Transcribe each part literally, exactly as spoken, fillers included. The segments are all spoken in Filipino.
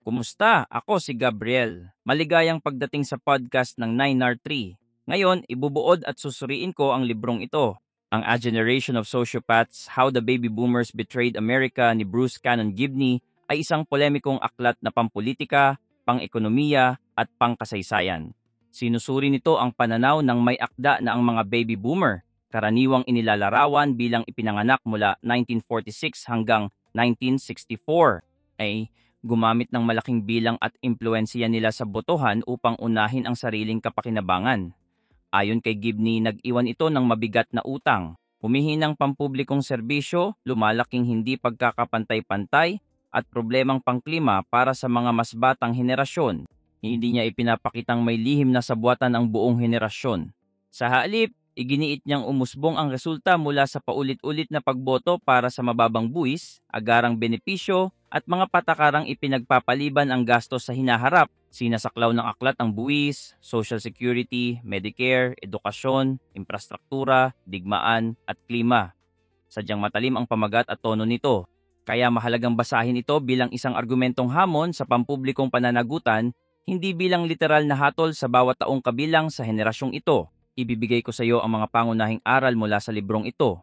Kumusta? Ako si Gabriel. Maligayang pagdating sa podcast ng nine R three. Ngayon, ibubuod at susuriin ko ang librong ito. Ang A Generation of Sociopaths, How the Baby Boomers Betrayed America ni Bruce Cannon Gibney ay isang polemikong aklat na pampolitika, pang-ekonomiya at pangkasaysayan. Sinusuri nito ang pananaw ng may akda na ang mga baby boomer, karaniwang inilalarawan bilang ipinanganak mula nineteen forty-six hanggang nineteen sixty-four, ay gumamit ng malaking bilang at impluensya nila sa botohan upang unahin ang sariling kapakinabangan. Ayon kay Gibney, nag-iwan ito ng mabigat na utang, humihinang pampublikong serbisyo, lumalaking hindi pagkakapantay-pantay, at problemang pangklima para sa mga mas batang henerasyon. Hindi niya ipinapakitang may lihim na sabuatan ang buong henerasyon. Sa halip, iginiit niyang umusbong ang resulta mula sa paulit-ulit na pagboto para sa mababang buwis, agarang benepisyo, at mga patakarang ipinagpapaliban ang gastos sa hinaharap. Sinasaklaw ng aklat ang buwis, Social Security, Medicare, edukasyon, infrastruktura, digmaan, at klima. Sadyang matalim ang pamagat at tono nito. Kaya mahalagang basahin ito bilang isang argumentong hamon sa pampublikong pananagutan, hindi bilang literal na hatol sa bawat taong kabilang sa henerasyong ito. Ibibigay ko sa iyo ang mga pangunahing aral mula sa librong ito.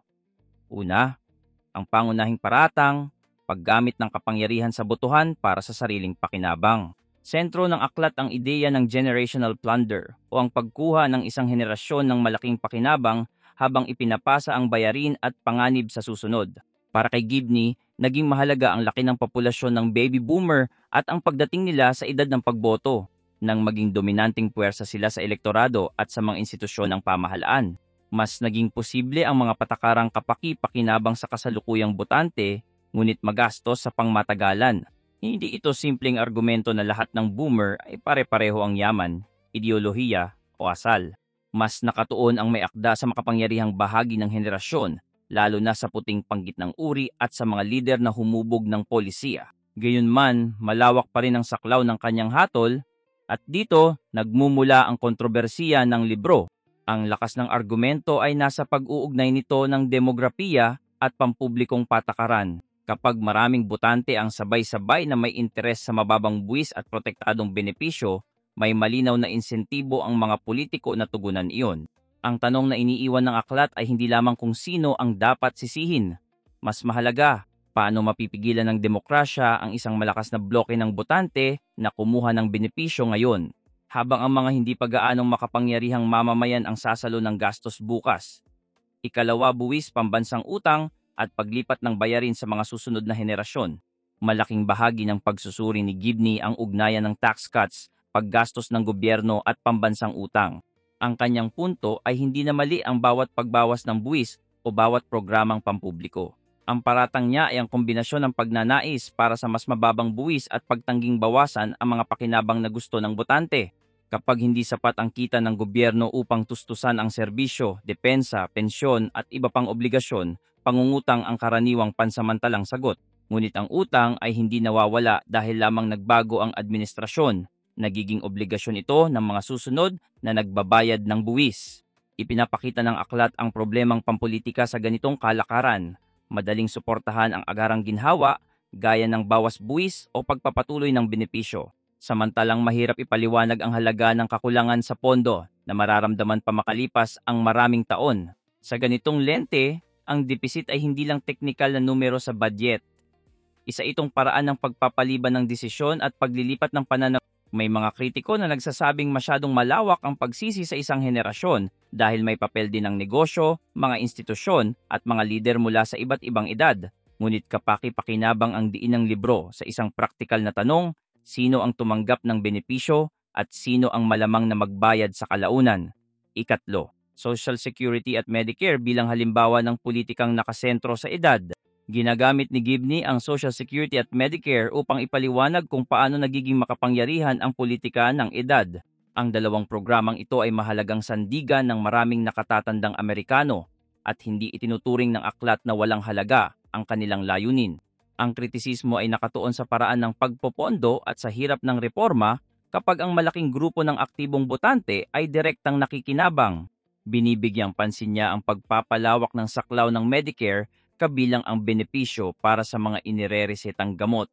Una, ang pangunahing paratang, paggamit ng kapangyarihan sa botohan para sa sariling pakinabang. Sentro ng aklat ang ideya ng generational plunder o ang pagkuha ng isang henerasyon ng malaking pakinabang habang ipinapasa ang bayarin at panganib sa susunod. Para kay Gibney, naging mahalaga ang laki ng populasyon ng baby boomer at ang pagdating nila sa edad ng pagboto nang maging dominanteng puwersa sila sa elektorado at sa mga institusyon ng pamahalaan. Mas naging posible ang mga patakarang kapaki-pakinabang sa kasalukuyang botante, ngunit magastos sa pangmatagalan. Hindi ito simpleng argumento na lahat ng boomer ay pare-pareho ang yaman, ideolohiya o asal. Mas nakatuon ang may akda sa makapangyarihang bahagi ng henerasyon, lalo na sa puting panggitnang uri at sa mga lider na humubog ng polisiya. Gayunman, malawak pa rin ang saklaw ng kanyang hatol, at dito nagmumula ang kontrobersiya ng libro. Ang lakas ng argumento ay nasa pag-uugnay nito ng demografiya at pampublikong patakaran. Kapag maraming botante ang sabay-sabay na may interes sa mababang buwis at protektadong benepisyo, may malinaw na insentibo ang mga politiko na tugunan iyon. Ang tanong na iniiwan ng aklat ay hindi lamang kung sino ang dapat sisihin. Mas mahalaga, paano mapipigilan ng demokrasya ang isang malakas na bloke ng botante na kumuha ng benepisyo ngayon, habang ang mga hindi pag-aanong makapangyarihang mamamayan ang sasalo ng gastos bukas. Ikalawa, buwis, pambansang utang, at paglipat ng bayarin sa mga susunod na henerasyon. Malaking bahagi ng pagsusuri ni Gibney ang ugnayan ng tax cuts, paggastos ng gobyerno at pambansang utang. Ang kanyang punto ay hindi na mali ang bawat pagbawas ng buwis o bawat programang pampubliko. Ang paratang niya ay ang kombinasyon ng pagnanais para sa mas mababang buwis at pagtangging bawasan ang mga pakinabang na gusto ng botante. Kapag hindi sapat ang kita ng gobyerno upang tustusan ang serbisyo, depensa, pensyon at iba pang obligasyon, pangungutang ang karaniwang pansamantalang sagot. Ngunit ang utang ay hindi nawawala dahil lamang nagbago ang administrasyon. Nagiging obligasyon ito ng mga susunod na nagbabayad ng buwis. Ipinapakita ng aklat ang problemang pampolitika sa ganitong kalakaran. Madaling suportahan ang agarang ginhawa, gaya ng bawas buwis o pagpapatuloy ng benepisyo. Samantalang mahirap ipaliwanag ang halaga ng kakulangan sa pondo na mararamdaman pa makalipas ang maraming taon. Sa ganitong lente, ang depisit ay hindi lang teknikal na numero sa budget. Isa itong paraan ng pagpapaliban ng desisyon at paglilipat ng pananaw. May mga kritiko na nagsasabing masyadong malawak ang pagsisi sa isang henerasyon dahil may papel din ng negosyo, mga institusyon at mga lider mula sa iba't ibang edad. Ngunit kapaki-pakinabang ang diin ng libro sa isang praktikal na tanong, sino ang tumanggap ng benepisyo at sino ang malamang na magbayad sa kalaunan. Ikatlo, Social Security at Medicare bilang halimbawa ng politikang nakasentro sa edad. Ginagamit ni Gibney ang Social Security at Medicare upang ipaliwanag kung paano nagiging makapangyarihan ang politika ng edad. Ang dalawang programang ito ay mahalagang sandigan ng maraming nakatatandang Amerikano at hindi itinuturing ng aklat na walang halaga ang kanilang layunin. Ang kritisismo ay nakatuon sa paraan ng pagpopondo at sa hirap ng reforma kapag ang malaking grupo ng aktibong botante ay direktang nakikinabang. Binibigyang pansin niya ang pagpapalawak ng saklaw ng Medicare kabilang ang benepisyo para sa mga inireresetang gamot.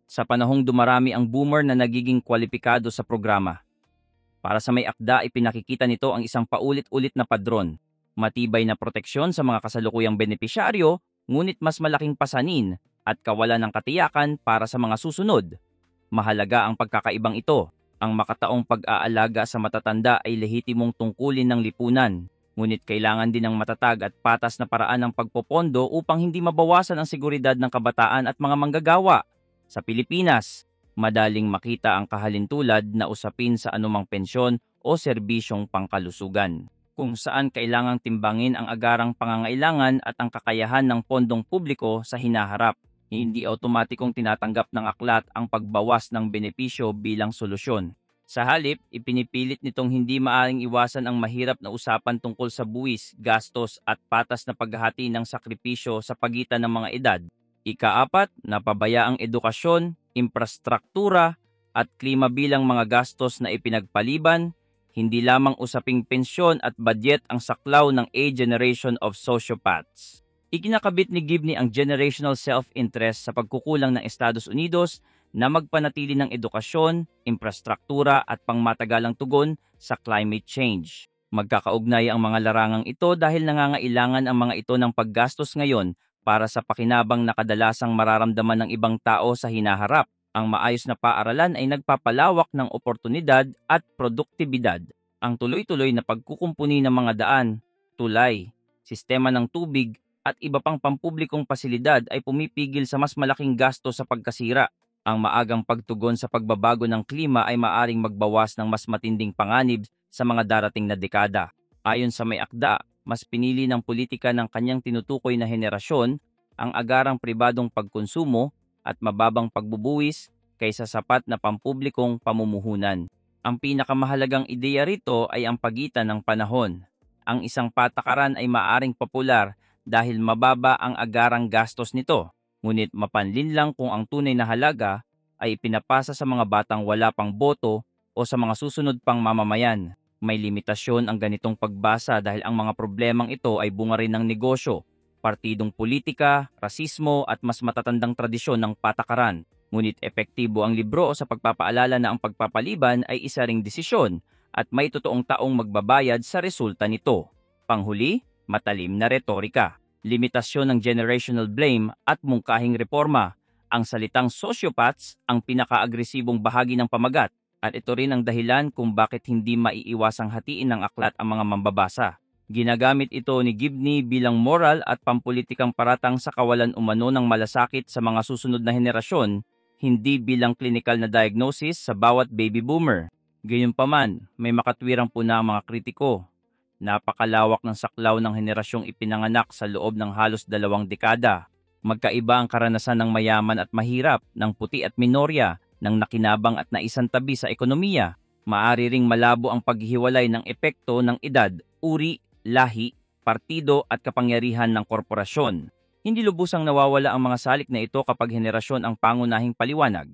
sa panahong dumarami ang boomer na nagiging kwalipikado sa programa. Para sa may akda, ipinakikita nito ang isang paulit-ulit na padron. Matibay na proteksyon sa mga kasalukuyang benepisyaryo, ngunit mas malaking pasanin at kawalan ng katiyakan para sa mga susunod. Mahalaga ang pagkakaibang ito. Ang makataong pag-aalaga sa matatanda ay lehitimong tungkulin ng lipunan. Ngunit kailangan din ng matatag at patas na paraan ng pagpopondo upang hindi mabawasan ang seguridad ng kabataan at mga manggagawa. Sa Pilipinas, madaling makita ang kahalintulad na usapin sa anumang pensyon o serbisyong pangkalusugan, kung saan kailangang timbangin ang agarang pangangailangan at ang kakayahan ng pondong publiko sa hinaharap. Hindi automatikong tinatanggap ng aklat ang pagbawas ng benepisyo bilang solusyon. Sa halip, ipinipilit nitong hindi maaaring iwasan ang mahirap na usapan tungkol sa buwis, gastos at patas na paghahati ng sakripisyo sa pagitan ng mga edad. Ikaapat, napabaya ang edukasyon, infrastruktura at klima bilang mga gastos na ipinagpaliban. Hindi lamang usaping pensyon at budget ang saklaw ng A generation of sociopaths. Ikinakabit ni Gibney ang generational self-interest sa pagkukulang ng Estados Unidos na magpanatili ng edukasyon, infrastruktura at pangmatagalang tugon sa climate change. Magkakaugnay ang mga larangang ito dahil nangangailangan ang mga ito ng paggastos ngayon para sa pakinabang na kadalasang mararamdaman ng ibang tao sa hinaharap. Ang maayos na paaralan ay nagpapalawak ng oportunidad at produktibidad. Ang tuloy-tuloy na pagkukumpuni ng mga daan, tulay, sistema ng tubig at iba pang pampublikong pasilidad ay pumipigil sa mas malaking gasto sa pagkasira. Ang maagang pagtugon sa pagbabago ng klima ay maaring magbawas ng mas matinding panganib sa mga darating na dekada. Ayon sa may akda, mas pinili ng politika ng kanyang tinutukoy na henerasyon ang agarang pribadong pagkonsumo at mababang pagbubuwis kaysa sapat na pampublikong pamumuhunan. Ang pinakamahalagang ideya rito ay ang pagitan ng panahon. Ang isang patakaran ay maaring popular dahil mababa ang agarang gastos nito. Ngunit mapanlin lang kung ang tunay na halaga ay ipinapasa sa mga batang wala pang boto o sa mga susunod pang mamamayan. May limitasyon ang ganitong pagbasa dahil ang mga problemang ito ay bunga rin ng negosyo, partidong politika, rasismo at mas matatandang tradisyon ng patakaran. Ngunit epektibo ang libro sa pagpapaalala na ang pagpapaliban ay isa ring desisyon at may totoong taong magbabayad sa resulta nito. Panghuli, matalim na retorika. Limitasyon ng generational blame at mungkahing reforma. Ang salitang sociopaths ang pinaka-agresibong bahagi ng pamagat at ito rin ang dahilan kung bakit hindi maiiwasang hatiin ng aklat ang mga mambabasa. Ginagamit ito ni Gibney bilang moral at pampulitikang paratang sa kawalan umano ng malasakit sa mga susunod na henerasyon, hindi bilang klinikal na diagnosis sa bawat baby boomer. Gayunpaman, may makatwirang puna ang mga kritiko. Napakalawak ng saklaw ng henerasyong ipinanganak sa loob ng halos dalawang dekada. Magkaiba ang karanasan ng mayaman at mahirap, ng puti at minorya, ng nakinabang at naisantabi sa ekonomiya. Maari ring malabo ang paghihiwalay ng epekto ng edad, uri, lahi, partido at kapangyarihan ng korporasyon. Hindi lubusang nawawala ang mga salik na ito kapag henerasyon ang pangunahing paliwanag.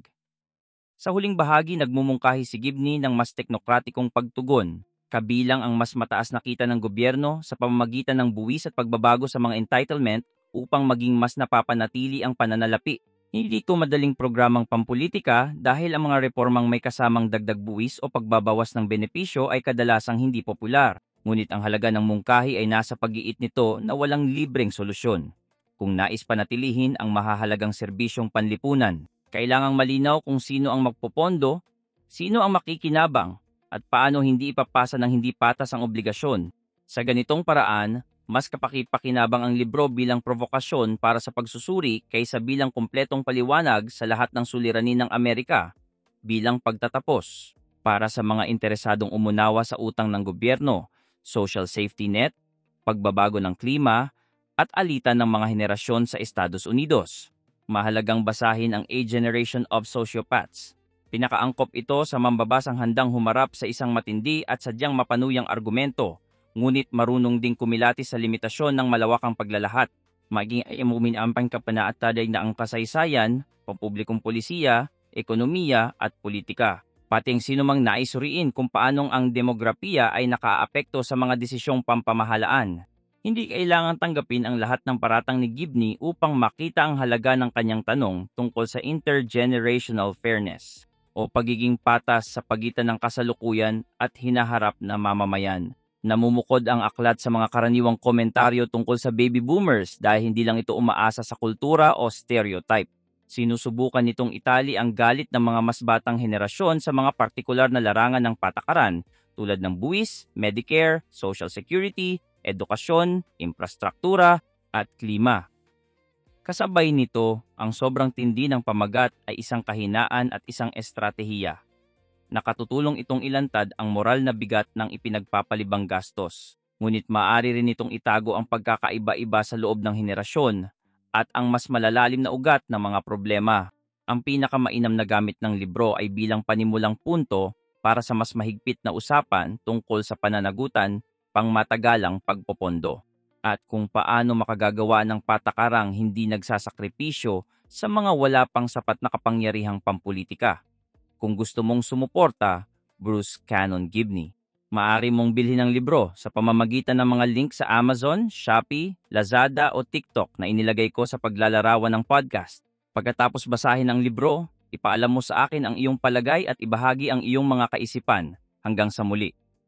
Sa huling bahagi, nagmumungkahi si Gibney ng mas teknokratikong pagtugon, kabilang ang mas mataas na kita ng gobyerno sa pamamagitan ng buwis at pagbabago sa mga entitlement upang maging mas napapanatili ang pananalapi. Hindi ito madaling programang pampulitika dahil ang mga reformang may kasamang dagdag buwis o pagbabawas ng benepisyo ay kadalasang hindi popular. Ngunit ang halaga ng mungkahi ay nasa pag-iit nito na walang libreng solusyon. Kung nais panatilihin ang mahahalagang serbisyong panlipunan, kailangang malinaw kung sino ang magpopondo, sino ang makikinabang, at paano hindi ipapasa ng hindi patas ang obligasyon. Sa ganitong paraan, mas kapaki-pakinabang ang libro bilang provokasyon para sa pagsusuri kaysa bilang kumpletong paliwanag sa lahat ng suliranin ng Amerika. Bilang pagtatapos, para sa mga interesadong umunawa sa utang ng gobyerno, social safety net, pagbabago ng klima, at alitan ng mga henerasyon sa Estados Unidos. Mahalagang basahin ang A Generation of Sociopaths. Pinakaangkop ito sa mambabasang handang humarap sa isang matindi at sadyang mapanuyang argumento, ngunit marunong ding kumilatis sa limitasyon ng malawakang paglalahat. Maging ay uminampang kapanaataday na ang kasaysayan, pampublikong polisiya, ekonomiya at politika. Pati ang sinumang naisuriin kung paanong ang demografiya ay nakaapekto sa mga desisyong pampamahalaan. Hindi kailangang tanggapin ang lahat ng paratang ni Gibney upang makita ang halaga ng kanyang tanong tungkol sa intergenerational fairness o pagiging patas sa pagitan ng kasalukuyan at hinaharap na mamamayan. Namumukod ang aklat sa mga karaniwang komentaryo tungkol sa baby boomers dahil hindi lang ito umaasa sa kultura o stereotype. Sinusubukan nitong itali ang galit ng mga mas batang henerasyon sa mga partikular na larangan ng patakaran tulad ng buwis, Medicare, Social Security, edukasyon, infrastruktura, at klima. Kasabay nito, ang sobrang tindi ng pamagat ay isang kahinaan at isang estratehiya. Nakatutulong itong ilantad ang moral na bigat ng ipinagpapalibang gastos. Ngunit maaari rin itong itago ang pagkakaiba-iba sa loob ng henerasyon at ang mas malalalim na ugat ng mga problema. Ang pinakamainam na gamit ng libro ay bilang panimulang punto para sa mas mahigpit na usapan tungkol sa pananagutan pangmatagalang pagpopondo at kung paano makagagawa ng patakarang hindi nagsasakripisyo sa mga wala pang sapat na kapangyarihang pampulitika. Kung gusto mong sumuporta, Bruce Cannon Gibney. Maaari mong bilhin ang libro sa pamamagitan ng mga link sa Amazon, Shopee, Lazada o TikTok na inilagay ko sa paglalarawan ng podcast. Pagkatapos basahin ang libro, ipaalam mo sa akin ang iyong palagay at ibahagi ang iyong mga kaisipan. Hanggang sa muli.